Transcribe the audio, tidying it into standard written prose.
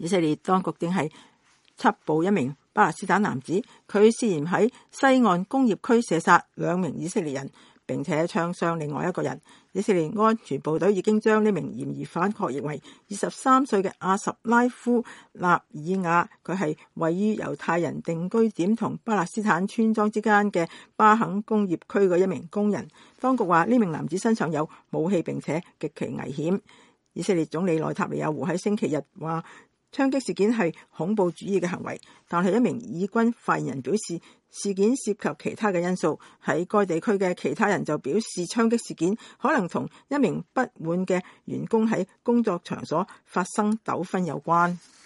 以色列當局正係緝捕一名巴勒斯坦男子，佢涉嫌喺西岸工業區射殺2名以色列人，並且槍傷另外一個人。以色列安全部隊已經將呢名嫌疑犯確認為23歲嘅阿什拉夫納爾亞，佢係位於猶太人定居點同巴勒斯坦村莊之間嘅巴肯工業區嘅一名工人。當局話呢名男子身上有武器，並且極其危險。以色列總理內塔尼亞胡喺星期日話，槍擊事件係恐怖主義嘅行為，但係一名以軍發言人表示，事件涉及其他嘅因素。喺該地區嘅其他人就表示，槍擊事件可能同一名不滿嘅員工喺工作場所發生糾紛有關。